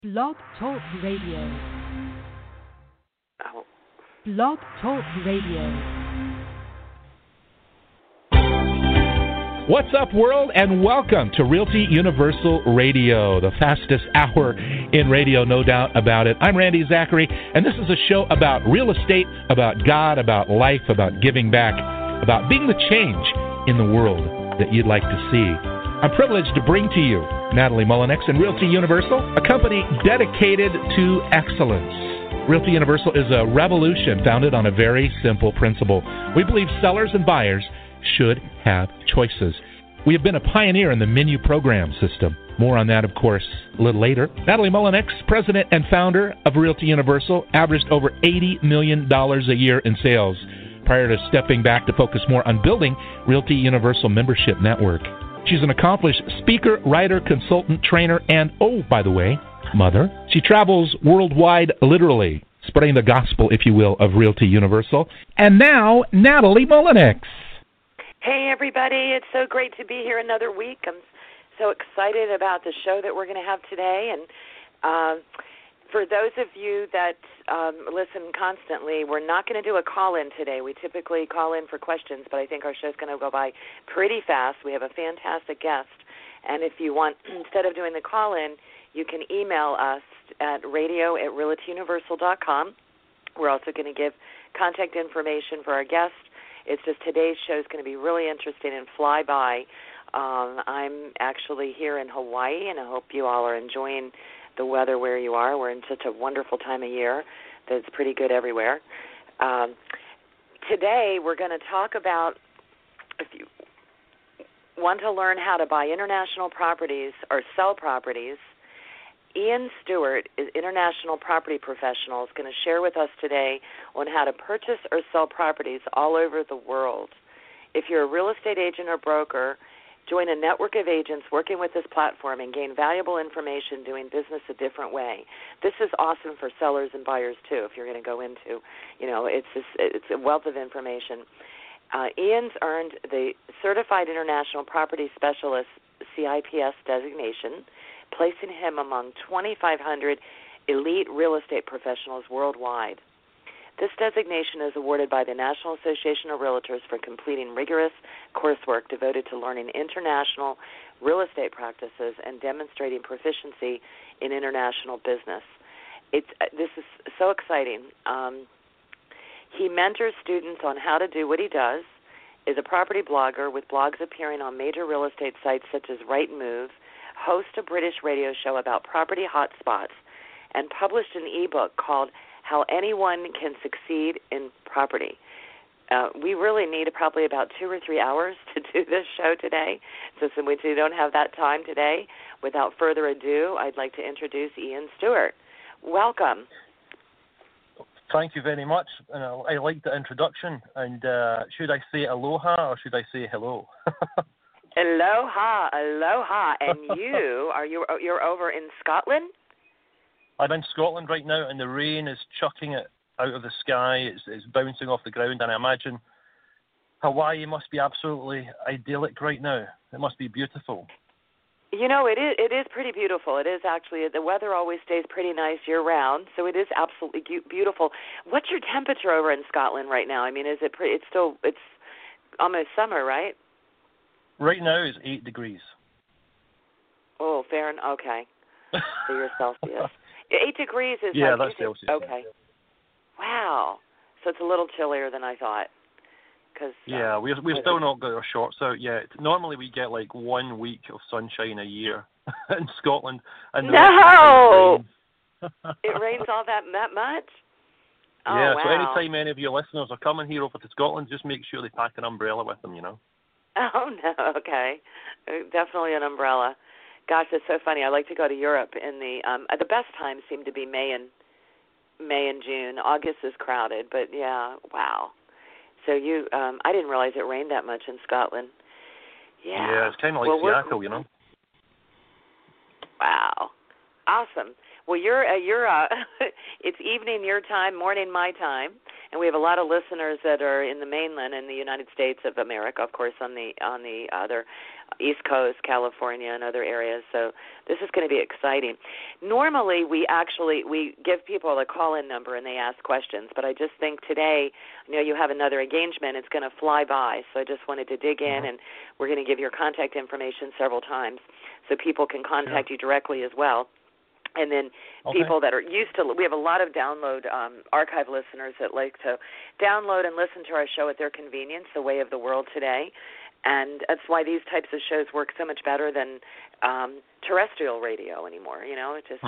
Blog Talk Radio. Oh. Blog Talk Radio. What's up, world, and welcome to Realty Universal Radio, the fastest hour in radio, no doubt about it. I'm Randy Zachary, and this is a show about real estate, about God, about life, about giving back, about being the change in the world that you'd like to see. I'm privileged to bring to you Natalie Mullinex and Realty Universal, a company dedicated to excellence. Realty Universal is a revolution founded on a very simple principle. We believe sellers and buyers should have choices. We have been a pioneer in the menu program system. More on that, of course, a little later. Natalie Mullinex, president and founder of Realty Universal, averaged over $80 million a year in sales prior to stepping back to focus more on building Realty Universal membership network. She's an accomplished speaker, writer, consultant, trainer, and, oh, by the way, mother. She travels worldwide, literally, spreading the gospel, if you will, of Realty Universal. And now, Natalie Mullinex. Hey, everybody. It's so great to be here another week. I'm so excited about the show that we're going to have today. And for those of you that listen constantly, we're not going to do a call-in today. We typically call in for questions, but I think our show's going to go by pretty fast. We have a fantastic guest. And if you want, instead of doing the call-in, you can email us at radio@realtyuniversal.com. We're also going to give contact information for our guest. It's just today's show is going to be really interesting and fly by. I'm actually here in Hawaii, and I hope you all are enjoying the weather where you are. We're in such a wonderful time of year that it's pretty good everywhere. Today we're going to talk about, if you want to learn how to buy international properties or sell properties, Ian Stewart is International Property Professional, is going to share with us today on how to purchase or sell properties all over the world. If you're a real estate agent or broker, join a network of agents working with this platform and gain valuable information doing business a different way. This is awesome for sellers and buyers, too, if you're going to go into, it's a wealth of information. Ian's earned the Certified International Property Specialist CIPS designation, placing him among 2,500 elite real estate professionals worldwide. This designation is awarded by the National Association of Realtors for completing rigorous coursework devoted to learning international real estate practices and demonstrating proficiency in international business. This is so exciting. He mentors students on how to do what he does, is a property blogger with blogs appearing on major real estate sites such as Rightmove, hosts a British radio show about property hotspots, and published an ebook called How Anyone Can Succeed in Property. We really need probably about 2 or 3 hours to do this show today, so since we don't have that time today, without further ado, I'd like to introduce Ian Stewart. Welcome. Thank you very much. I like the introduction. And should I say aloha or should I say hello? Aloha, aloha. And you're over in Scotland? I'm in Scotland right now, and the rain is chucking it out of the sky. It's bouncing off the ground, and I imagine Hawaii must be absolutely idyllic right now. It must be beautiful. It is pretty beautiful. It is actually. The weather always stays pretty nice year-round, so it is absolutely beautiful. What's your temperature over in Scotland right now? I mean, is it pretty? It's almost summer, right? Right now it's 8 degrees. Oh, Fahrenheit. Okay. So you're Celsius. 8 degrees is that's Celsius. Okay. Wow. So it's a little chillier than I thought. We've still not got our shorts out yet. Normally we get like 1 week of sunshine a year in Scotland. And no! It rains all that much? Oh, yeah, wow. So anytime any of your listeners are coming here over to Scotland, just make sure they pack an umbrella with them, Oh, no, okay. Definitely an umbrella. Gosh, it's so funny. I like to go to Europe in the best times seem to be May and June. August is crowded, but yeah, wow. So I didn't realize it rained that much in Scotland. Yeah, it's kind of like Seattle, Wow, awesome. Well, you're it's evening your time, morning my time, and we have a lot of listeners that are in the mainland in the United States of America, of course, on the other East Coast, California, and other areas. So this is going to be exciting. Normally, we give people a call-in number and they ask questions, but I just think today, you have another engagement. It's going to fly by, so I just wanted to dig in, and we're going to give your contact information several times so people can contact you directly as well. And then people that are used to, we have a lot of download archive listeners that like to download and listen to our show at their convenience, the way of the world today. And that's why these types of shows work so much better than terrestrial radio anymore. It just.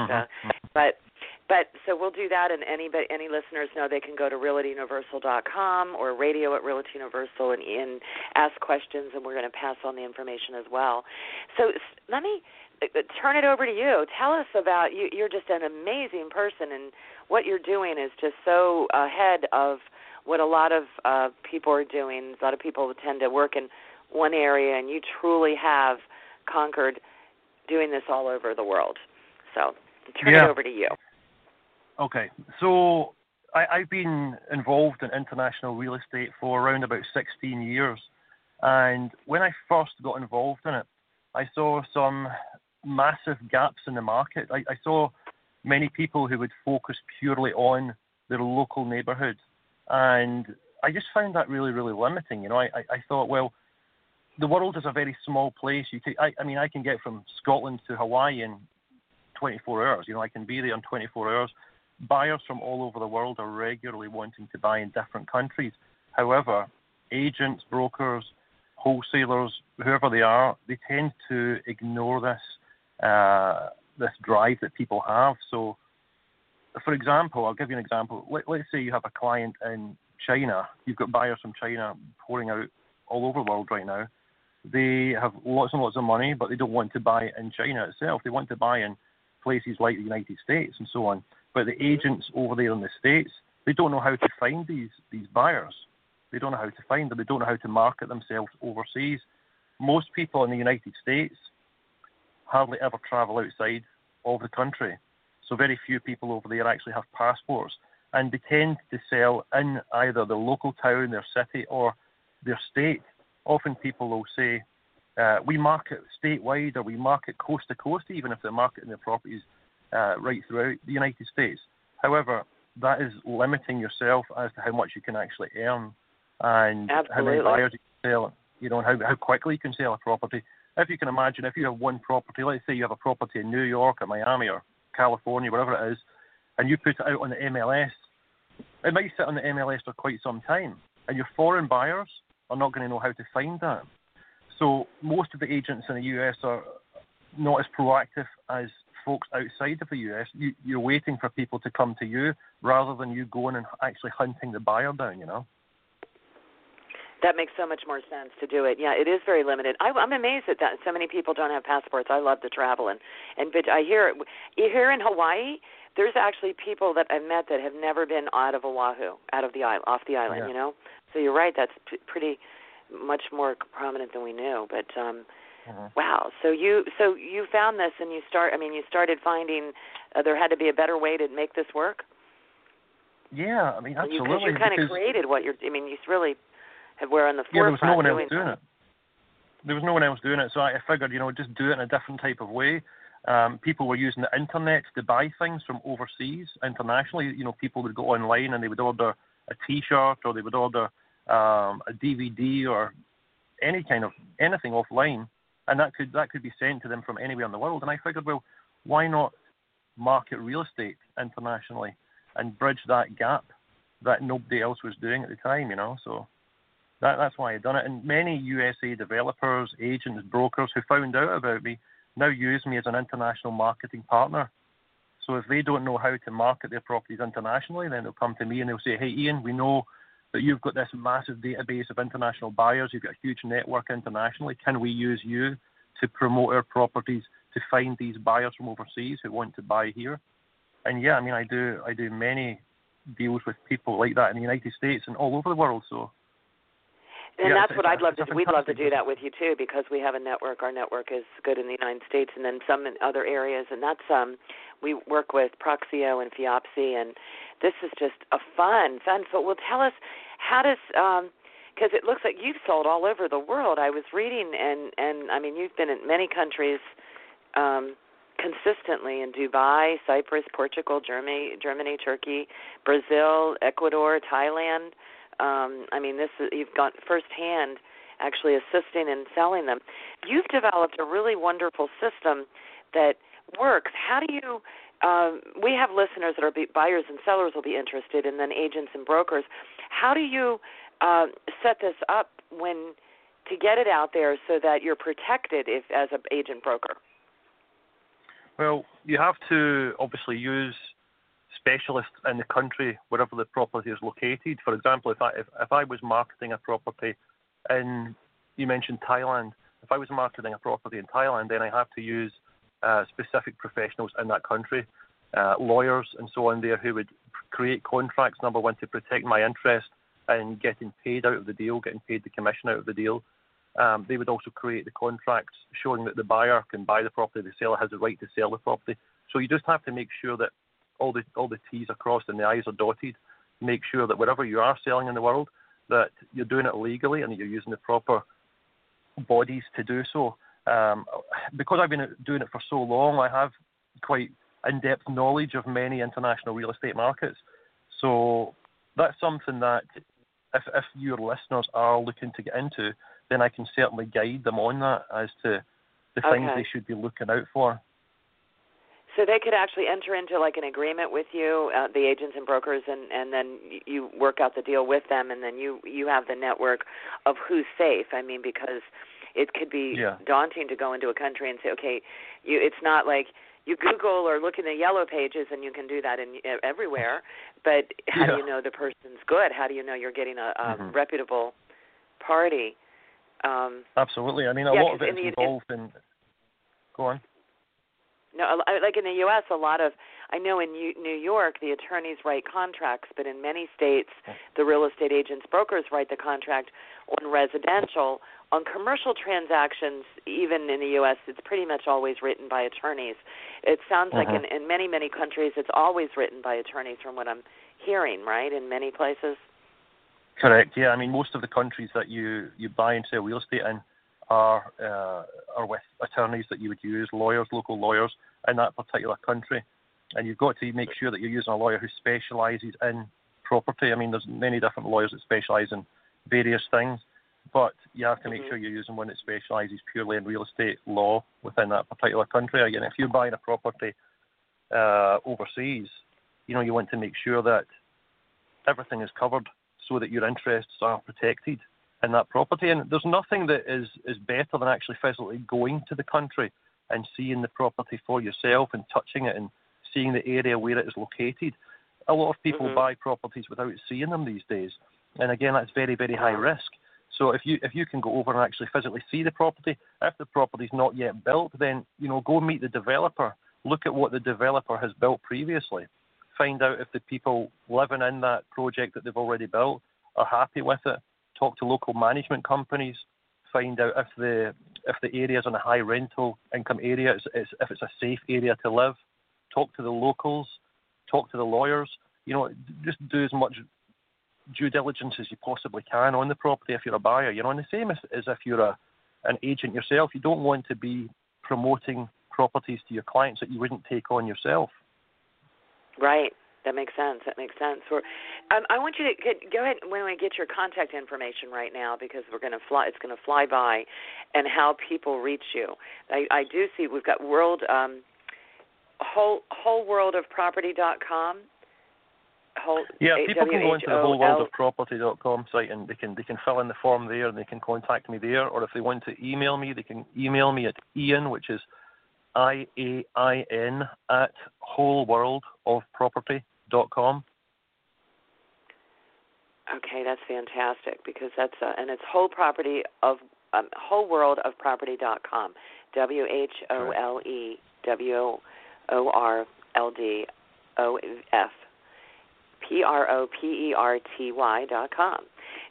But so we'll do that, and any listeners know they can go to RealtyUniversal.com or radio@RealtyUniversal and ask questions, and we're going to pass on the information as well. So let me turn it over to you. Tell us about you. You're just an amazing person, and what you're doing is just so ahead of what a lot of people are doing. A lot of people tend to work in one area, and you truly have conquered doing this all over the world. So turn it over to you. Okay, so I've been involved in international real estate for around about 16 years, and when I first got involved in it, I saw some massive gaps in the market. I saw many people who would focus purely on their local neighborhood, and I just found that really, really limiting. I thought, well, the world is a very small place. I can get from Scotland to Hawaii in 24 hours. I can be there in 24 hours. Buyers from all over the world are regularly wanting to buy in different countries. However, agents, brokers, wholesalers, whoever they are, they tend to ignore this drive that people have. So, for example, I'll give you an example. Let's say you have a client in China. You've got buyers from China pouring out all over the world right now. They have lots and lots of money, but they don't want to buy in China itself. They want to buy in places like the United States and so on. But the agents over there in the States, they don't know how to find these buyers. They don't know how to find them. They don't know how to market themselves overseas. Most people in the United States hardly ever travel outside of the country. So very few people over there actually have passports. And they tend to sell in either the local town, their city, or their state. Often people will say, we market statewide, or we market coast to coast, even if they're marketing their properties right throughout the United States. However, that is limiting yourself as to how much you can actually earn and how many buyers you can sell, and how quickly you can sell a property. If you can imagine, if you have one property, let's say you have a property in New York or Miami or California, wherever it is, and you put it out on the MLS, it might sit on the MLS for quite some time, and your foreign buyers are not going to know how to find that. So most of the agents in the US are not as proactive as folks outside of the US. You're waiting for people to come to you rather than you going and actually hunting the buyer down, That makes so much more sense to do it. Yeah, it is very limited. I'm amazed that so many people don't have passports. I love to travel, but I hear here in Hawaii, there's actually people that I've met that have never been out of Oahu, off the island. Yeah. So you're right. That's pretty much more prominent than we knew. But wow. So you found this, and you started finding there had to be a better way to make this work. Yeah, absolutely. Because you kind of created what you're. You really. We're on the forefront. Yeah, there was no one else doing it. There was no one else doing it, so I figured, just do it in a different type of way. People were using the internet to buy things from overseas, internationally. People would go online and they would order a T-shirt, or they would order a DVD or anything offline, and that could be sent to them from anywhere in the world. And I figured, well, why not market real estate internationally and bridge that gap that nobody else was doing at the time, So that's why I done it. And many USA developers, agents, brokers who found out about me now use me as an international marketing partner. So if they don't know how to market their properties internationally, then they'll come to me and they'll say, hey, Ian, we know that you've got this massive database of international buyers. You've got a huge network internationally. Can we use you to promote our properties to find these buyers from overseas who want to buy here? And yeah, I do many deals with people like that in the United States and all over the world. So. And that's what I'd love to do. We'd love to do that with you too, because we have a network. Our network is good in the United States, and then some in other areas. And that's we work with Proxio and Fiopsi, and this is just a fun. So, well, tell us, how does because it looks like you've sold all over the world. I was reading, and I mean, you've been in many countries consistently, in Dubai, Cyprus, Portugal, Germany, Turkey, Brazil, Ecuador, Thailand. I mean, you've got firsthand actually assisting and selling them. You've developed a really wonderful system that works. How do you we have listeners that are buyers and sellers will be interested, and then agents and brokers. How do you set this up to get it out there so that you're protected as an agent broker? Well, you have to obviously use specialists in the country wherever the property is located. For example, if I was marketing a property in, you mentioned Thailand, if I was marketing a property in Thailand, then I have to use specific professionals in that country, lawyers and so on there, who would create contracts, number one, to protect my interest in getting paid out of the deal, getting paid the commission out of the deal. They would also create the contracts showing that the buyer can buy the property, the seller has the right to sell the property. So you just have to make sure that all the T's are crossed and the I's are dotted. Make sure that wherever you are selling in the world, that you're doing it legally and that you're using the proper bodies to do so. Because I've been doing it for so long, I have quite in-depth knowledge of many international real estate markets. So that's something that if your listeners are looking to get into, then I can certainly guide them on that as to the things they should be looking out for. So they could actually enter into like an agreement with you, the agents and brokers, and then you work out the deal with them, and then you have the network of who's safe. I mean, because it could be daunting to go into a country and say, okay, it's not like you Google or look in the yellow pages and you can do that everywhere, but how do you know the person's good? How do you know you're getting a reputable party? Absolutely. I mean, a lot of it is involved in... Go on. No, like in the U.S., I know in New York, the attorneys write contracts, but in many states, the real estate agents, brokers write the contract on residential. On commercial transactions, even in the U.S., it's pretty much always written by attorneys. It sounds like in many, many countries, it's always written by attorneys from what I'm hearing, right, in many places? Correct, yeah. I mean, most of the countries that you buy and sell real estate in are with attorneys that you would use, lawyers, local lawyers in that particular country. And you've got to make sure that you're using a lawyer who specialises in property. I mean, there's many different lawyers that specialise in various things, but you have to make sure you're using one that specialises purely in real estate law within that particular country. Again, if you're buying a property overseas, you want to make sure that everything is covered so that your interests are protected in that property. And there's nothing that is better than actually physically going to the country and seeing the property for yourself and touching it and seeing the area where it is located. A lot of people buy properties without seeing them these days. And again, that's very, very high risk. So if you can go over and actually physically see the property, if the property's not yet built, then, go meet the developer. Look at what the developer has built previously. Find out if the people living in that project that they've already built are happy with it. Talk to local management companies. Find out if the area is in a high rental income area, if it's a safe area to live. Talk to the locals. Talk to the lawyers. Just do as much due diligence as you possibly can on the property if you're a buyer. And the same as if you're an agent yourself. You don't want to be promoting properties to your clients that you wouldn't take on yourself. Right. That makes sense. I want you to go ahead when we get your contact information right now, because it's going to fly by, and how people reach you. I do see we've got wholeworldofproperty.com. People can go into the wholeworldofproperty.com site and they can fill in the form there and they can contact me there. Or if they want to email me, they can email me at Ian, which is IAIN at wholeworldofproperty.com. Okay, that's fantastic, because that's and it's wholeworldofproperty.com. WHOLEWORLDOFPROPERTY.com.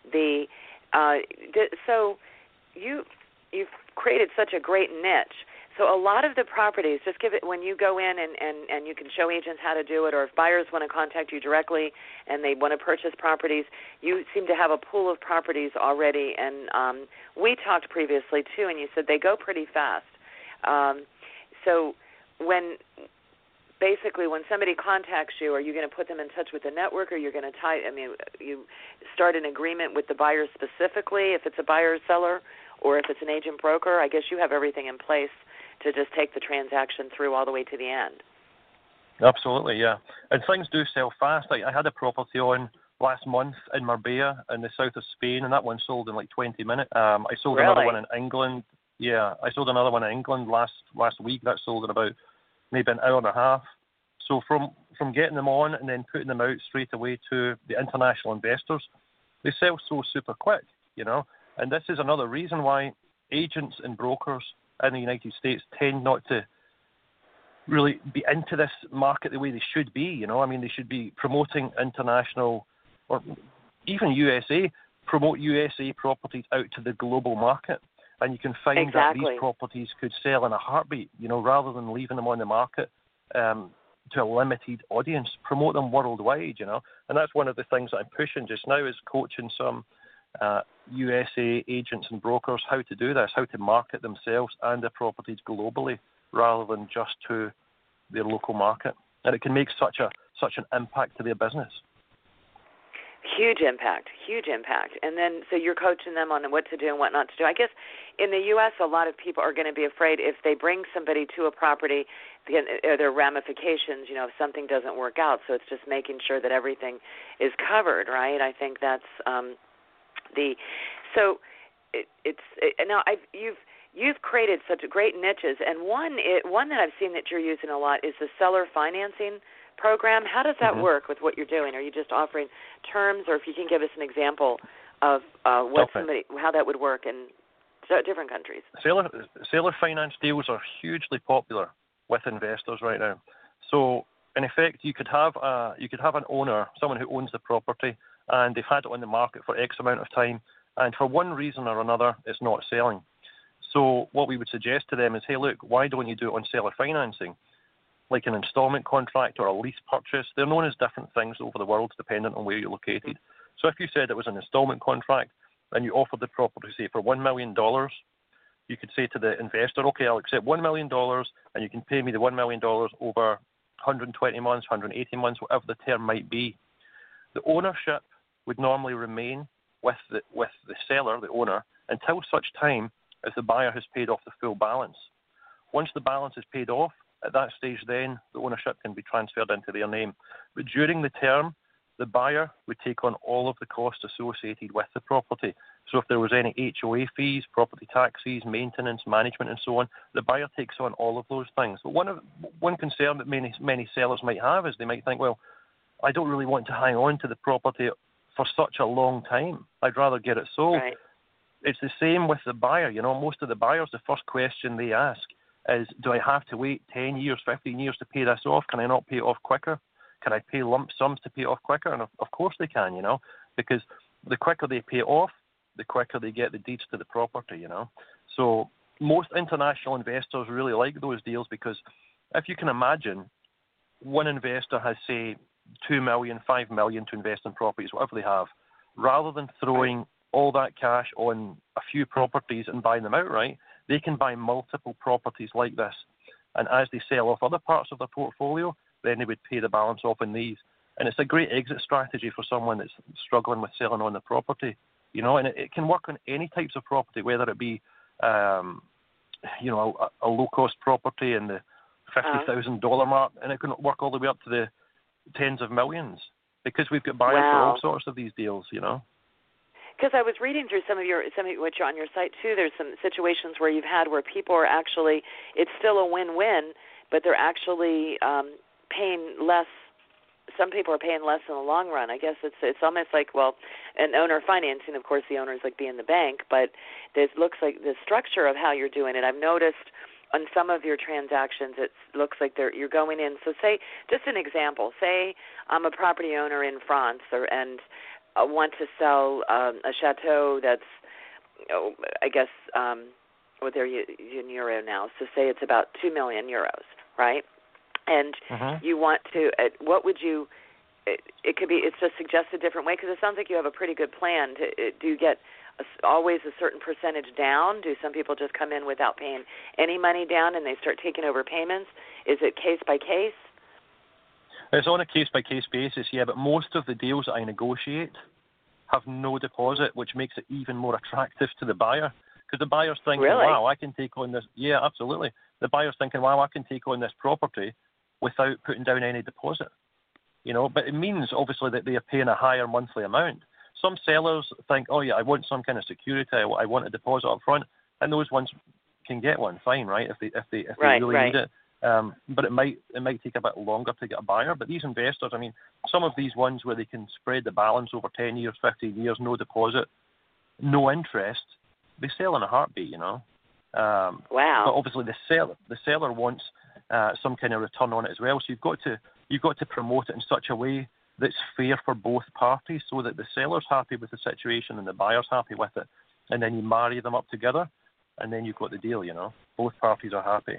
So you've created such a great niche. So a lot of the properties, just give it, when you go in and you can show agents how to do it, or if buyers want to contact you directly and they want to purchase properties, you seem to have a pool of properties already. And we talked previously, too, and you said they go pretty fast. So basically when somebody contacts you, are you going to put them in touch with the network, or you're going to you start an agreement with the buyer specifically if it's a buyer or seller, or if it's an agent broker? I guess you have everything in place to just take the transaction through all the way to the end. Absolutely, yeah. And things do sell fast. I had a property on last month in Marbella in the south of Spain, and that one sold in like 20 minutes. I sold another one in England. Yeah, I sold another one in England last week. That sold in about maybe an hour and a half. So from getting them on and then putting them out straight away to the international investors, they sell so super quick, you know. And this is another reason why agents and brokers in the United States tend not to really be into this market the way they should be, you know. I mean, they should be promoting international, or even USA, promote USA properties out to the global market. And you can find that these properties could sell in a heartbeat, you know, rather than leaving them on the market to a limited audience. Promote them worldwide, you know. And that's one of the things that I'm pushing just now, is coaching some USA agents and brokers how to do this, how to market themselves and their properties globally rather than just to their local market. And it can make such an impact to their business. Huge impact. And then, so you're coaching them on what to do and what not to do. I guess in the U.S., a lot of people are going to be afraid if they bring somebody to a property, there are ramifications, you know, if something doesn't work out. So it's just making sure that everything is covered, right? I think that's you've created such great niches, and one that I've seen that you're using a lot is the seller financing program. How does that work with what you're doing? Are you just offering terms, or if you can give us an example of how that would work in different countries? Seller finance deals are hugely popular with investors right now. So in effect, you could have an owner, someone who owns the property, and they've had it on the market for X amount of time, and for one reason or another, it's not selling. So what we would suggest to them is, hey, look, why don't you do it on seller financing, like an installment contract or a lease purchase? They're known as different things over the world, depending on where you're located. So if you said it was an installment contract and you offered the property, say, for $1 million, you could say to the investor, okay, I'll accept $1 million, and you can pay me the $1 million over 120 months, 180 months, whatever the term might be. The ownership would normally remain with the seller, the owner, until such time as the buyer has paid off the full balance. Once the balance is paid off, at that stage then the ownership can be transferred into their name. But during the term, the buyer would take on all of the costs associated with the property. So if there was any HOA fees, property taxes, maintenance, management and so on, the buyer takes on all of those things. But one concern that many sellers might have is they might think, well, I don't really want to hang on to the property for such a long time. I'd rather get it sold. Right. It's the same with the buyer. You know, most of the buyers, the first question they ask is, do I have to wait 10 years, 15 years to pay this off? Can I not pay it off quicker? Can I pay lump sums to pay it off quicker? And of course they can, you know, because the quicker they pay it off, the quicker they get the deeds to the property, you know. So most international investors really like those deals, because if you can imagine, one investor has, say, $2 million, $5 million to invest in properties, whatever they have, rather than throwing all that cash on a few properties and buying them outright, they can buy multiple properties like this. And as they sell off other parts of their portfolio, then they would pay the balance off in these. And it's a great exit strategy for someone that's struggling with selling on the property, you know, and it can work on any types of property, whether it be, you know, a low-cost property in the $50,000 mark, and it can work all the way up to the tens of millions, because we've got buyers for all sorts of these deals, you know. Because I was reading through some of what you're on your site too. There's some situations where you've had where people are actually, it's still a win-win, but they're actually paying less. Some people are paying less in the long run. I guess it's almost like, well, an owner financing. Of course, the owner is like being the bank, but it looks like the structure of how you're doing it. I've noticed on some of your transactions, it looks like you're going in. So say, just an example. Say I'm a property owner in France, and want to sell a chateau that's, I guess, well, they're in euro now, so say it's about 2 million euros, right? And you want to, what would you, it could be, it's just suggest a different way, because it sounds like you have a pretty good plan. Do you get always a certain percentage down? Do some people just come in without paying any money down and they start taking over payments? Is it case by case? It's on a case-by-case basis, yeah, but most of the deals that I negotiate have no deposit, which makes it even more attractive to the buyer. Because the buyer's thinking, really? wow, I can take on this. Yeah, absolutely. The buyer's thinking, wow, I can take on this property without putting down any deposit. You know, but it means, obviously, that they are paying a higher monthly amount. Some sellers think, oh, yeah, I want some kind of security. I want a deposit up front. And those ones can get one, fine, right, if they really need it. But it might take a bit longer to get a buyer. But these investors, I mean, some of these ones where they can spread the balance over 10 years, 15 years, no deposit, no interest, they sell in a heartbeat, you know. Wow. But obviously the seller wants some kind of return on it as well. So you've got to promote it in such a way that's fair for both parties, so that the seller's happy with the situation and the buyer's happy with it. And then you marry them up together, and then you've got the deal, you know. Both parties are happy.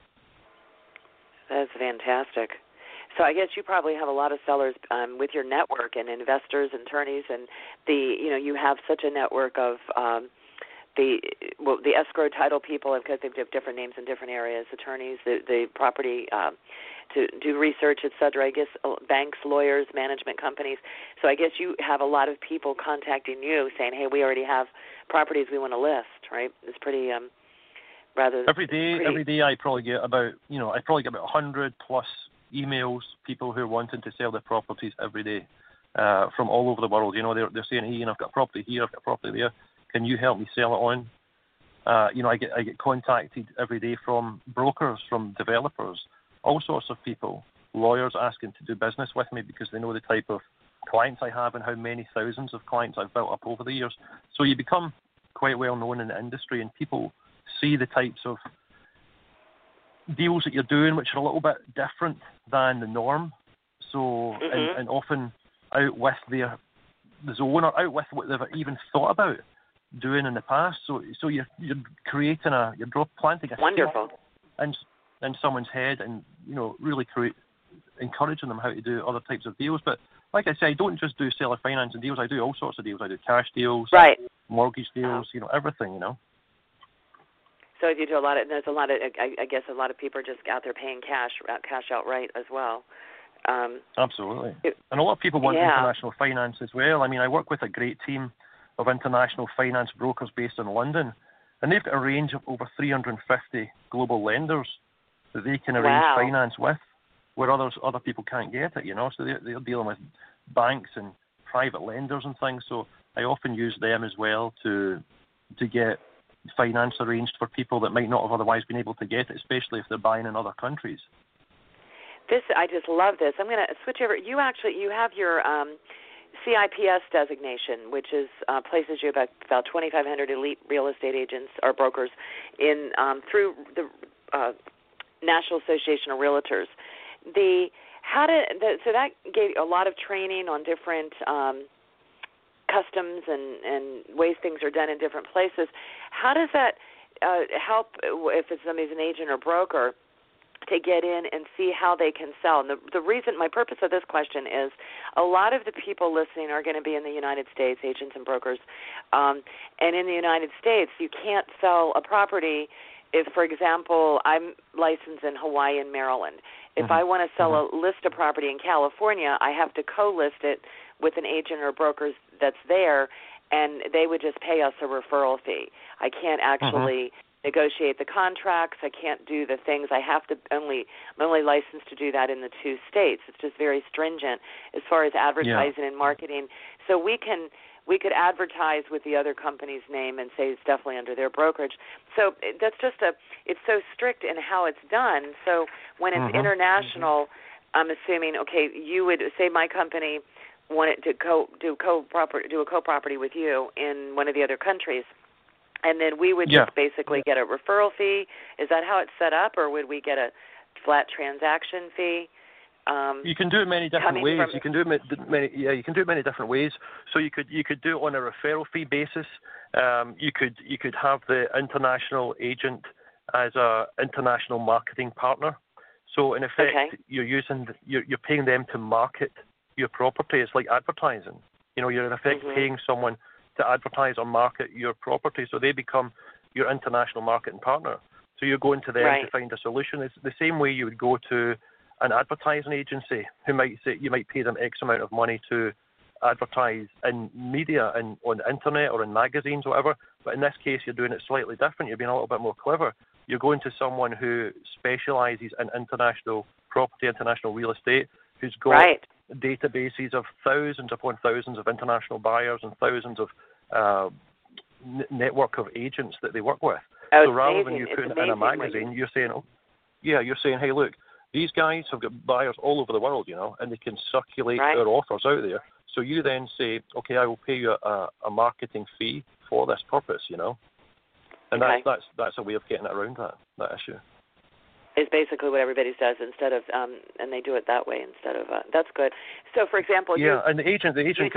That's fantastic. So I guess you probably have a lot of sellers with your network and investors, attorneys, and you have such a network of the escrow title people, because they have different names in different areas, attorneys, the property to do research, et cetera. I guess banks, lawyers, management companies. So I guess you have a lot of people contacting you saying, hey, we already have properties we want to list, right? It's pretty Every day I probably get about 100 plus emails, people who are wanting to sell their properties every day from all over the world. You know, they're saying, hey, I've got a property here, I've got a property there. Can you help me sell it on? I get contacted every day from brokers, from developers, all sorts of people, lawyers asking to do business with me because they know the type of clients I have and how many thousands of clients I've built up over the years. So you become quite well known in the industry, and people see the types of deals that you're doing, which are a little bit different than the norm. So, and often out with the zone, or out with what they've even thought about doing in the past. So you're creating you're planting a wonderful in someone's head, and really encouraging them how to do other types of deals. But like I say, I don't just do seller financing deals. I do all sorts of deals. I do cash deals, right, mortgage deals, everything. So you do there's a lot of, I guess a lot of people are just out there paying cash outright as well. Absolutely. And a lot of people want international finance as well. I mean, I work with a great team of international finance brokers based in London, and they've got a range of over 350 global lenders that they can arrange finance with, where other people can't get it, So they're dealing with banks and private lenders and things. So I often use them as well to get finance arranged for people that might not have otherwise been able to get it, especially if they're buying in other countries. I just love this. I'm going to switch over. You have your CIPS designation, which is places you about 2,500 elite real estate agents or brokers in through the National Association of Realtors. So that gave a lot of training on different customs and ways things are done in different places. How does that help if somebody's an agent or broker to get in and see how they can sell? And the reason, my purpose of this question is a lot of the people listening are going to be in the United States, agents and brokers. And in the United States, you can't sell a property if, for example, I'm licensed in Hawaii and Maryland. If I want to list a property in California, I have to co-list it with an agent or broker that's there, and they would just pay us a referral fee. I can't actually negotiate the contracts. I can't do the things. I'm only licensed to do that in the 2 states. It's just very stringent as far as advertising and marketing. So we could advertise with the other company's name and say it's definitely under their brokerage. So that's it's so strict in how it's done. So when it's international, I'm assuming, you would say my company wanted to do a co-property with you in one of the other countries, and then we would just basically get a referral fee. Is that how it's set up, or would we get a flat transaction fee? You can do it many different ways. You can do it many different ways. So you could do it on a referral fee basis. You could have the international agent as a international marketing partner. So in effect, you're paying them to market your property. It's like advertising. You're in effect paying someone to advertise or market your property, so they become your international marketing partner. So you're going to them to find a solution. It's the same way you would go to an advertising agency who might say you might pay them X amount of money to advertise in media and on the internet or in magazines, whatever. But in this case, you're doing it slightly different. You're being a little bit more clever. You're going to someone who specialises in international property, international real estate, who's got databases of thousands upon thousands of international buyers and thousands of network of agents that they work with. Oh, so rather than you putting it in a magazine, you're saying, hey, look, these guys have got buyers all over the world, and they can circulate their offers out there. So you then say, okay, I will pay you a marketing fee for this purpose, and that's a way of getting around that issue. Is basically what everybody says instead of, and they do it that way instead of. That's good. So, for example, and the agent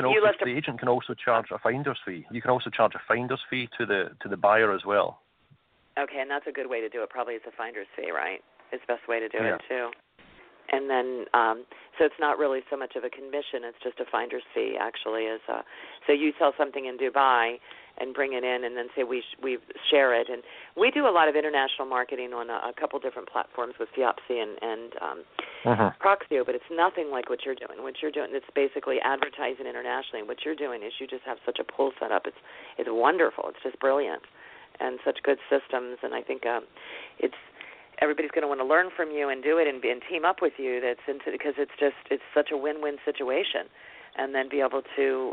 can also charge a finder's fee. You can also charge a finder's fee to the buyer as well. Okay, and that's a good way to do it. Probably it's a finder's fee, right? It's the best way to do it too. And then, so it's not really so much of a commission; it's just a finder's fee. Actually, so you sell something in Dubai and bring it in, and then say we share it. And we do a lot of international marketing on a couple different platforms with Fiopsi and Proxio, but it's nothing like what you're doing. What you're doing, it's basically advertising internationally. What you're doing is you just have such a pull set up. It's wonderful. It's just brilliant, and such good systems. And I think it's. Everybody's going to want to learn from you and do it and team up with you. Because it's such a win-win situation, and then be able to,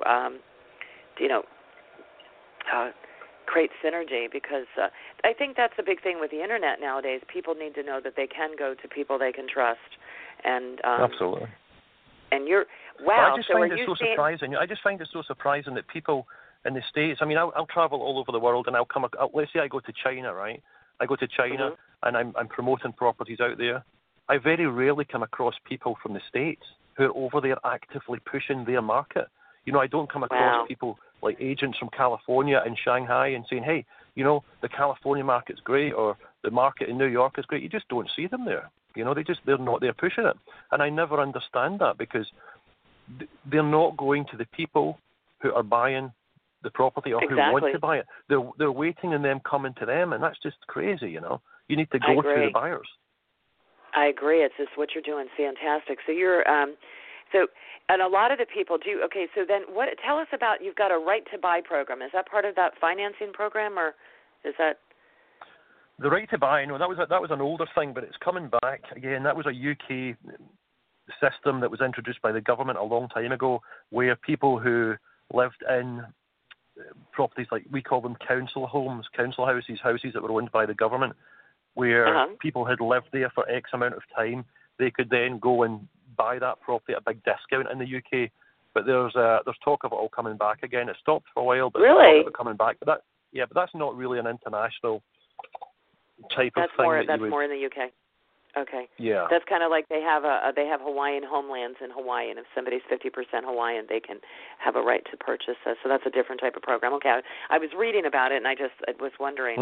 create synergy. Because I think that's a big thing with the internet nowadays. People need to know that they can go to people they can trust. And absolutely. And you're wow. I just find it so surprising. I just find it so surprising that people in the States. I mean, I'll travel all over the world, and let's say I go to China, right? I go to China and I'm promoting properties out there. I very rarely come across people from the States who are over there actively pushing their market. I don't come across people like agents from California and Shanghai and saying, hey, the California market's great or the market in New York is great. You just don't see them there. They're not there pushing it. And I never understand that because they're not going to the people who are buying the property or who want to buy it. They're waiting and them coming to them, and that's just crazy, You need to go through the buyers. I agree. It's just what you're doing. Fantastic. So you're and a lot of the people do. Okay, so then tell us about, you've got a right to buy program. Is that part of that financing program, or is that? The right to buy, no, that was an older thing, but it's coming back again. That was a UK system that was introduced by the government a long time ago, where people who lived in properties, like we call them council homes, council houses that were owned by the government, where people had lived there for X amount of time, they could then go and buy that property at a big discount in the UK. But there's talk of it all coming back again. It stopped for a while, but there's talk of it coming back. But that's not really an international type of thing. That's more in the UK. Okay. Yeah. That's kind of like they have Hawaiian homelands in Hawaii, and if somebody's 50% Hawaiian, they can have a right to purchase this. So that's a different type of program. Okay. I was reading about it, and I was wondering.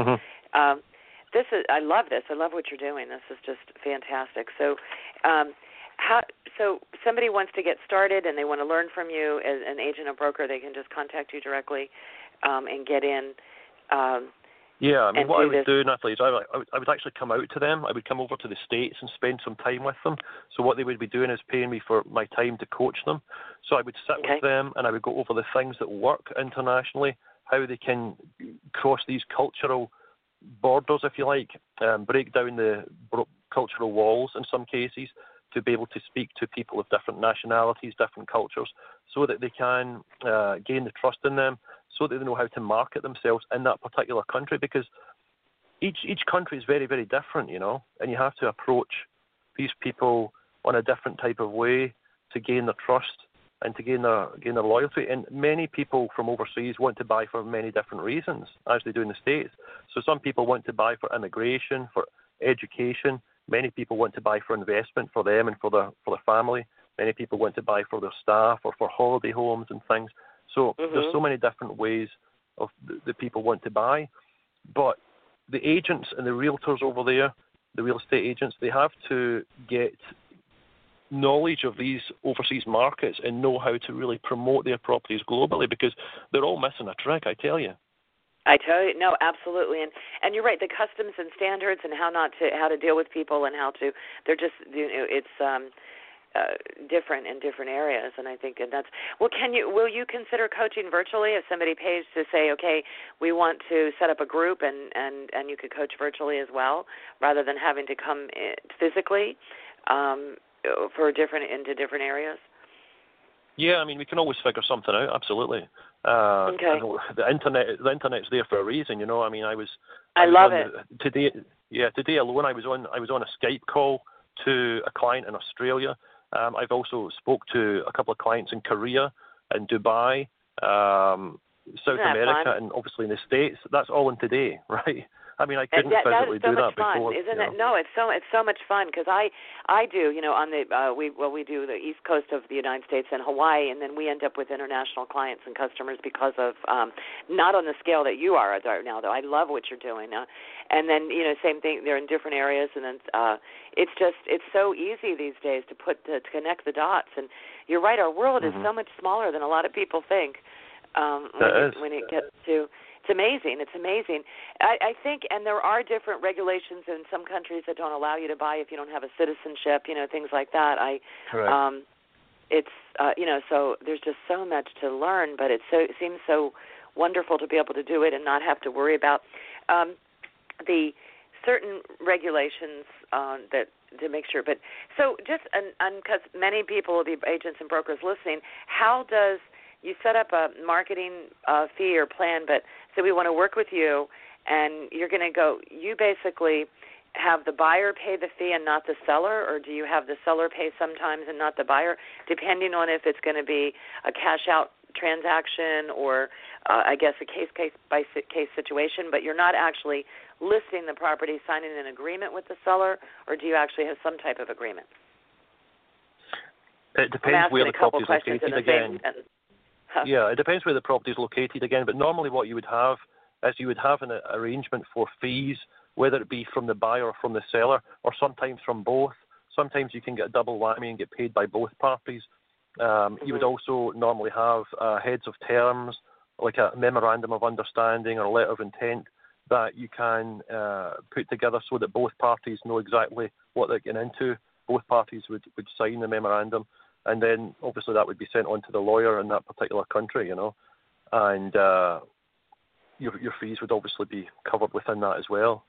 I love this. I love what you're doing. This is just fantastic. So, so somebody wants to get started and they want to learn from you as an agent or broker, they can just contact you directly and get in. What I would do, Natalie, is I would actually come out to them. I would come over to the States and spend some time with them. So what they would be doing is paying me for my time to coach them. So I would sit with them and I would go over the things that work internationally, how they can cross these cultural borders, if you like, break down the cultural walls in some cases to be able to speak to people of different nationalities, different cultures, so that they can gain the trust in them, so that they know how to market themselves in that particular country, because each country is very, very different, and you have to approach these people on a different type of way to gain their trust and to gain their loyalty. And many people from overseas want to buy for many different reasons, as they do in the States. So some people want to buy for immigration, for education, Many people want to buy for investment for them and for their family. Many people want to buy for their staff or for holiday homes and things. So there's so many different ways of the people want to buy. But the agents and the realtors over there, the real estate agents, they have to get knowledge of these overseas markets and know how to really promote their properties globally, because they're all missing a trick, I tell you. I tell you, no, absolutely, and you're right. The customs and standards and how to deal with people and they're just, it's different in different areas, and I think that's will you consider coaching virtually if somebody pays to say, okay, we want to set up a group and you could coach virtually as well, rather than having to come physically into different areas? Yeah, I mean, we can always figure something out. Absolutely. Okay. The internet's there for a reason, you know. I mean, I love it. Today alone, I was on a Skype call to a client in Australia. I've also spoke to a couple of clients in Korea and Dubai, South America, fun? And obviously in the States. That's all in today, right? I mean, I couldn't physically do that before. Isn't it? No, it's so much fun, because I do, on the we do the East Coast of the United States and Hawaii, and then we end up with international clients and customers because of not on the scale that you are now, though. I love what you're doing, and then same thing. They're in different areas, and then it's so easy these days to connect the dots. And you're right, our world is so much smaller than a lot of people think. When it gets to. It's amazing. I think, and there are different regulations in some countries that don't allow you to buy if you don't have a citizenship, things like that. Correct. So there's just so much to learn, but it seems so wonderful to be able to do it and not have to worry about the certain regulations that to make sure. But so just because many people will be agents and brokers listening, how does you set up a marketing fee or plan, but so we want to work with you, and you're going to go, you basically have the buyer pay the fee and not the seller, or do you have the seller pay sometimes and not the buyer, depending on if it's going to be a cash-out transaction or, I guess, a case-by-case situation, but you're not actually listing the property, signing an agreement with the seller, or do you actually have some type of agreement? It depends where the property is located again. Yeah, it depends where the property is located again, but normally what you would have is you would have an arrangement for fees, whether it be from the buyer or from the seller, or sometimes from both. Sometimes you can get a double whammy and get paid by both parties. You would also normally have heads of terms, like a memorandum of understanding or a letter of intent that you can put together so that both parties know exactly what they're getting into. Both parties would sign the memorandum. And then, obviously, that would be sent on to the lawyer in that particular country, and your fees would obviously be covered within that as well.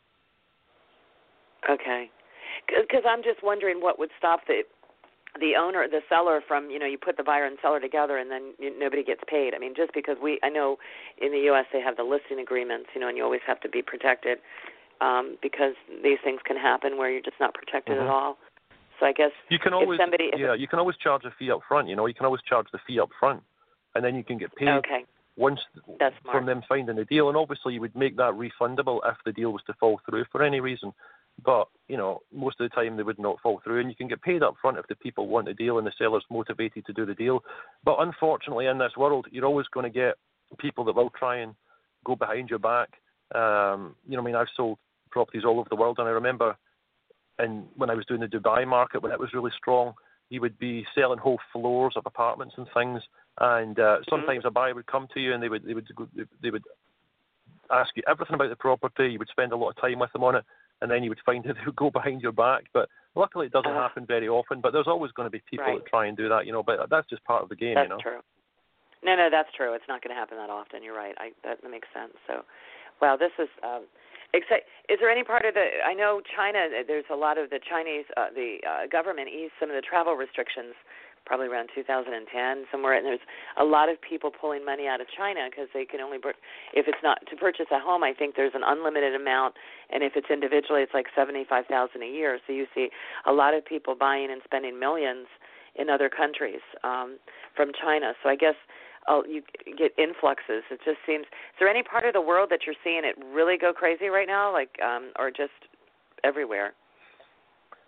Okay. Because I'm just wondering what would stop the owner, the seller from, you put the buyer and seller together and then nobody gets paid. I mean, just because I know in the U.S. they have the listing agreements, and you always have to be protected because these things can happen where you're just not protected at all. So I guess you can always you can always charge a fee up front. You can always charge the fee up front, and then you can get paid once from them finding the deal. And obviously, you would make that refundable if the deal was to fall through for any reason. But most of the time they would not fall through, and you can get paid up front if the people want the deal and the seller's motivated to do the deal. But unfortunately, in this world, you're always going to get people that will try and go behind your back. I've sold properties all over the world, and I remember. And when I was doing the Dubai market, when it was really strong, you would be selling whole floors of apartments and things. And sometimes a buyer would come to you and they would ask you everything about the property. You would spend a lot of time with them on it, and then you would find that they would go behind your back. But luckily, it doesn't happen very often. But there's always going to be people that try and do that, But that's just part of the game, That's true. No, that's true. It's not going to happen that often. You're right. That makes sense. So, wow, this is. Is there any part of I know China, there's a lot of the Chinese, the government eased some of the travel restrictions probably around 2010 somewhere, and there's a lot of people pulling money out of China because they can only, if it's not to purchase a home, I think there's an unlimited amount, and if it's individually, it's like $75,000 a year. So you see a lot of people buying and spending millions in other countries from China. So I guess you get influxes. It just seems. Is there any part of the world that you're seeing it really go crazy right now, or just everywhere?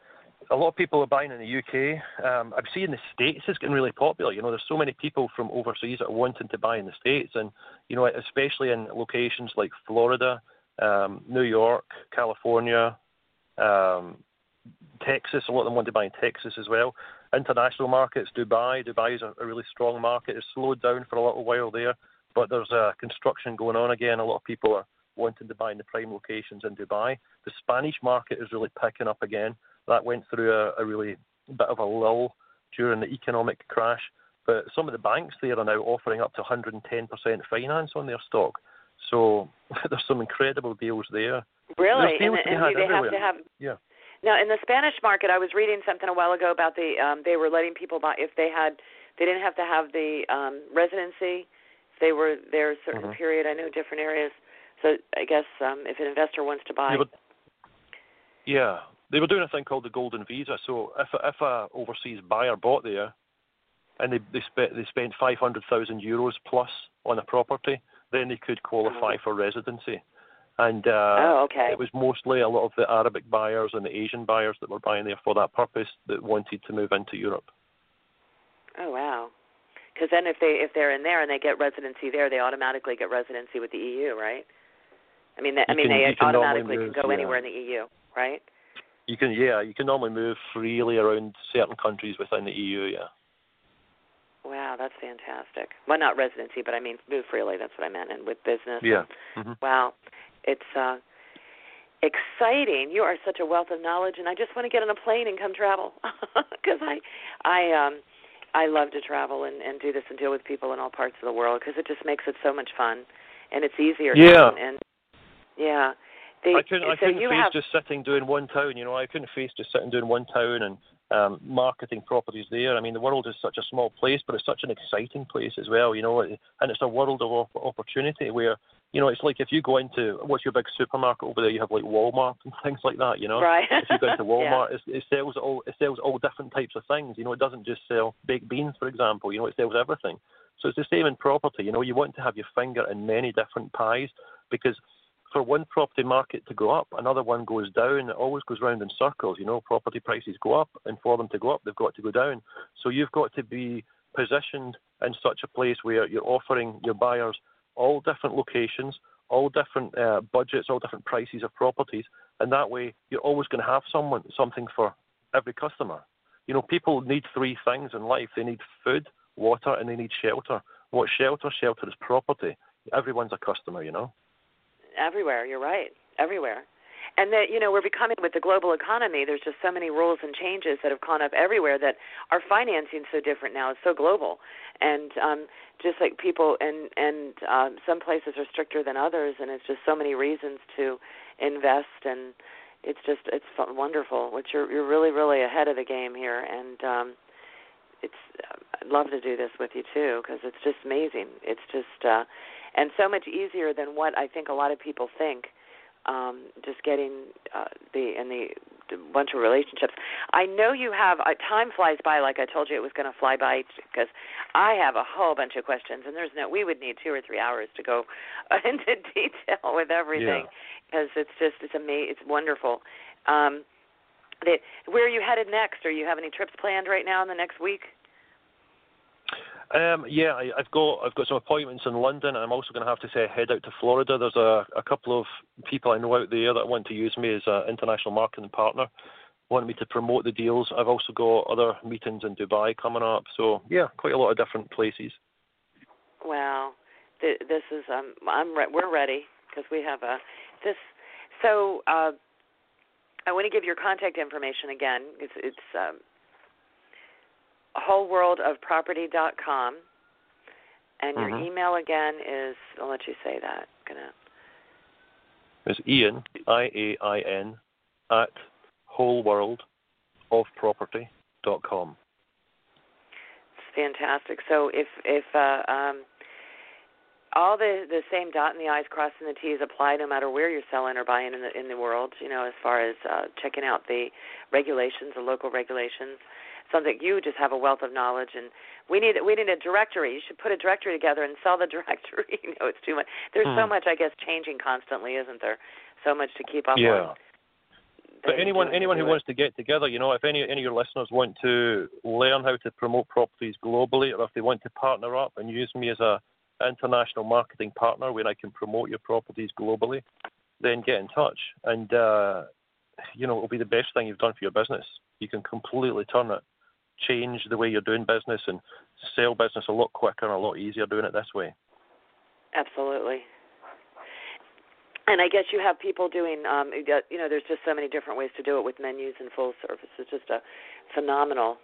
a lot of people are buying in the UK. I'm seeing the States is getting really popular. You know, there's so many people from overseas that are wanting to buy in the States, and you know, especially in locations like Florida, New York, California, Texas. A lot of them want to buy in Texas as well. International markets, Dubai. Dubai is a really strong market. It's slowed down for a little while there, but there's construction going on again. A lot of people are wanting to buy in the prime locations in Dubai. The Spanish market is really picking up again. That went through a really bit of a lull during the economic crash. But some of the banks there are now offering up to 110% finance on their stock. So there's some incredible deals there. Really? And do they have to have... Yeah. Now, in the Spanish market, I was reading something a while ago about they were letting people buy if they didn't have to have the residency. If they were there a certain period. I know different areas. So I guess if an investor wants to buy... They were doing a thing called the Golden Visa. So if a overseas buyer bought there and they spent 500,000 euros plus on a property, then they could qualify for residency. And it was mostly a lot of the Arabic buyers and the Asian buyers that were buying there for that purpose that wanted to move into Europe. Oh, wow. Because then if they're in there and they get residency there, they automatically get residency with the EU, right? I mean, they automatically can go anywhere in the EU, right? You can normally move freely around certain countries within the EU, yeah. Wow, that's fantastic. Well, not residency, but I mean move freely, that's what I meant, and with business. Yeah. Wow. It's exciting. You are such a wealth of knowledge, and I just want to get on a plane and come travel because I love to travel and do this and deal with people in all parts of the world because it just makes it so much fun, and it's easier. I couldn't face just sitting doing one town. You know, I couldn't face just sitting doing one town and marketing properties there. I mean, the world is such a small place, but it's such an exciting place as well. You know, and it's a world of opportunity where, you know, it's like if you go into what's your big supermarket over there, you have like Walmart and things like that. You know, right? If you go into Walmart, it sells all different types of things. You know, it doesn't just sell baked beans, for example. You know, it sells everything. So it's the same in property. You know, you want to have your finger in many different pies because for one property market to go up, another one goes down. It always goes round in circles. You know, property prices go up, and for them to go up, they've got to go down. So you've got to be positioned in such a place where you're offering your buyers all different locations, all different budgets, all different prices of properties, and that way you're always going to have something for every customer. You know, people need three things in life. They need food, water, and they need shelter. What's shelter? Shelter is property. Everyone's a customer, you know. Everywhere, you're right. Everywhere. And that, you know, we're becoming, with the global economy, there's just so many rules and changes that have gone up everywhere that our financing is so different now. It's so global. And just like people, and some places are stricter than others, and it's just so many reasons to invest, and it's fun, wonderful. You're really, really ahead of the game here, and I'd love to do this with you too, because it's just amazing. It's just and so much easier than what I think a lot of people think. Just getting the bunch of relationships. I know you have time flies by, like I told you it was going to fly by, because I have a whole bunch of questions, and we would need 2 or 3 hours to go into detail with everything, because it's amazing, it's wonderful. Where are you headed next? Are you have any trips planned right now in the next week? I've got some appointments in London, and I'm also going to have to head out to Florida. There's a couple of people I know out there that want to use me as an international marketing partner, want me to promote the deals. I've also got other meetings in Dubai coming up, so quite a lot of different places. Wow, this is we're ready because we have this. So I want to give your contact information again. It's wholeworldofproperty.com, and your email again is, I'll let you say that. It's Ian, IAIN, at wholeworldofproperty.com. It's fantastic. So if all the same dot in the I's, crossing the T's apply no matter where you're selling or buying in the world, you know, as far as checking out the regulations, the local regulations. Something you just have a wealth of knowledge, and we need a directory. You should put a directory together and sell the directory. You know, it's too much. There's so much, I guess, changing constantly, isn't there? So much to keep up on. But anyone who wants to get together, if any of your listeners want to learn how to promote properties globally, or if they want to partner up and use me as a international marketing partner where I can promote your properties globally, then get in touch. And it'll be the best thing you've done for your business. You can completely turn it, change the way you're doing business, and sell business a lot quicker and a lot easier doing it this way. Absolutely. And I guess you have people doing, there's just so many different ways to do it with menus and full service. It's just a phenomenal.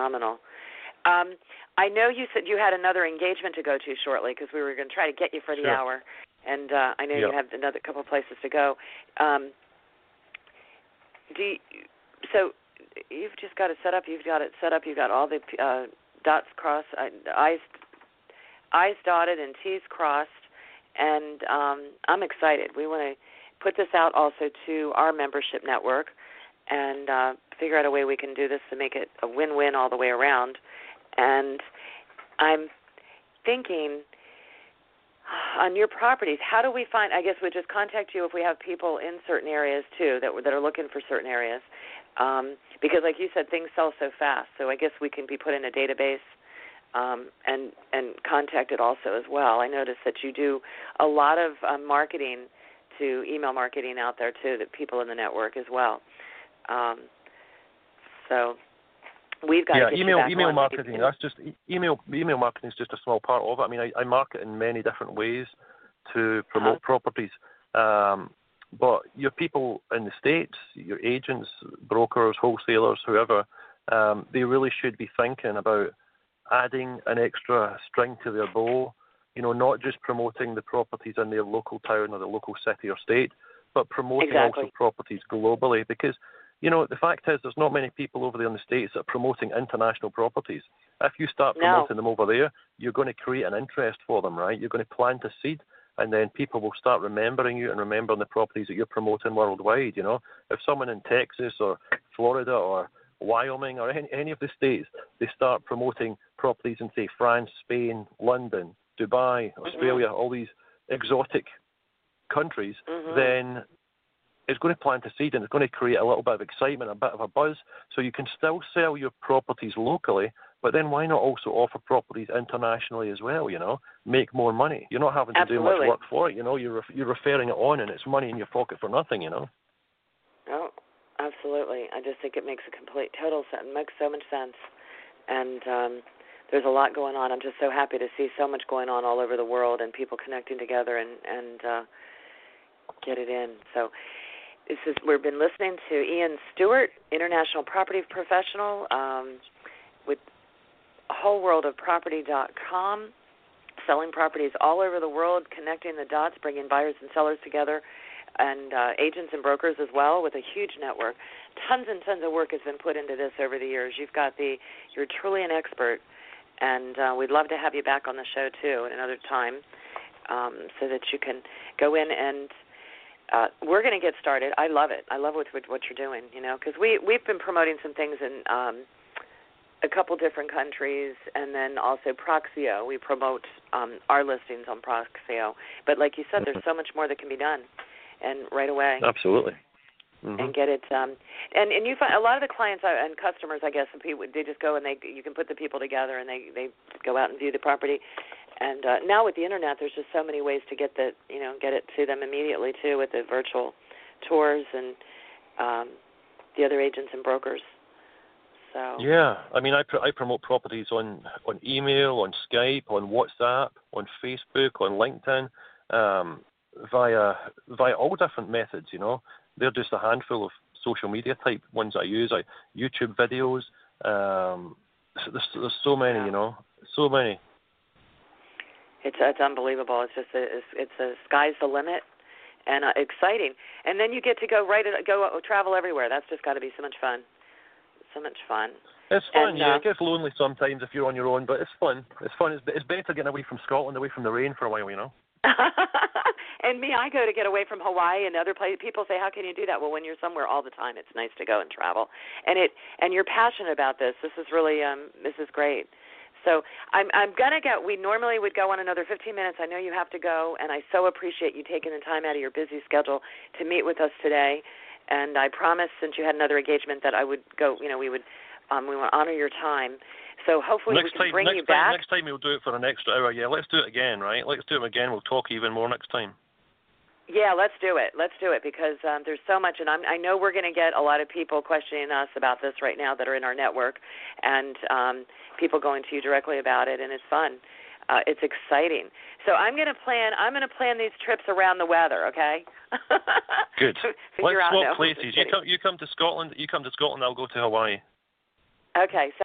I know you said you had another engagement to go to shortly because we were going to try to get you for the hour. And I know you have another couple of places to go. So you've just got it set up. You've got it set up. You've got all the dots crossed, I's dotted and T's crossed. And I'm excited. We want to put this out also to our membership network and figure out a way we can do this to make it a win-win all the way around. And I'm thinking on your properties, how do we find, I guess we'll just contact you if we have people in certain areas too that are looking for certain areas. Because like you said, things sell so fast. So I guess we can be put in a database and contacted also as well. I noticed that you do a lot of marketing to email marketing out there too, that people in the network as well. So we've got to get email marketing. That's just email marketing is just a small part of it. I mean, I market in many different ways to promote properties. But your people in the States, your agents, brokers, wholesalers, whoever, they really should be thinking about adding an extra string to their bow, not just promoting the properties in their local town or the local city or state, but promoting also properties globally. Because, the fact is there's not many people over there in the States that are promoting international properties. If you start promoting them over there, you're going to create an interest for them, right? You're going to plant a seed, and then people will start remembering you and remembering the properties that you're promoting worldwide, If someone in Texas or Florida or Wyoming or any of the states, they start promoting properties in, say, France, Spain, London, Dubai, Australia, all these exotic countries, then it's going to plant a seed and it's going to create a little bit of excitement, a bit of a buzz. So you can still sell your properties locally, but then why not also offer properties internationally as well, Make more money. You're not having to do much work for it, You're referring it on and it's money in your pocket for nothing, Oh, absolutely. I just think it makes total sense. It makes so much sense. And there's a lot going on. I'm just so happy to see so much going on all over the world and people connecting together and get it in. So we've been listening to Ian Stewart, International Property Professional, with wholeworldofproperty.com, selling properties all over the world, connecting the dots, bringing buyers and sellers together, and agents and brokers as well, with a huge network. Tons and tons of work has been put into this over the years. You're truly an expert, and we'd love to have you back on the show too at another time, so that you can go in and we're going to get started. I love it. I love what you're doing, because we've been promoting some things in a couple different countries, and then also Proxio. We promote our listings on Proxio. But like you said, there's so much more that can be done, and right away. Absolutely. And get it. And you find a lot of the clients and customers, I guess, they just go and you can put the people together and they go out and view the property. And now with the internet, there's just so many ways to get it to them immediately too, with the virtual tours and the other agents and brokers. So yeah, I mean, I promote properties on email, on Skype, on WhatsApp, on Facebook, on LinkedIn, via all different methods. They're just a handful of social media type ones I use. YouTube videos. There's so many, so many. It's unbelievable. It's just it's sky's the limit, and exciting. And then you get to go travel everywhere. That's just got to be so much fun. So much fun. It's fun, yeah. It gets lonely sometimes if you're on your own, but it's fun. It's fun. It's better getting away from Scotland, away from the rain for a while, And me, I go to get away from Hawaii and other places. People say, how can you do that? Well, when you're somewhere all the time, it's nice to go and travel. And you're passionate about this. This is really this is great. So I'm going to go. We normally would go on another 15 minutes. I know you have to go, and I so appreciate you taking the time out of your busy schedule to meet with us today. And I promised, since you had another engagement, that I would go. We would honor your time. So hopefully we can bring you back. Next time we'll do it for an extra hour. Yeah, let's do it again, right? Let's do it again. We'll talk even more next time. Yeah, let's do it. Let's do it because there's so much, and I know we're going to get a lot of people questioning us about this right now that are in our network, and people going to you directly about it, and it's fun. It's exciting. So I'm going to plan these trips around the weather. Okay. Good. Let's swap places. You come to Scotland. You come to Scotland. I'll go to Hawaii. Okay,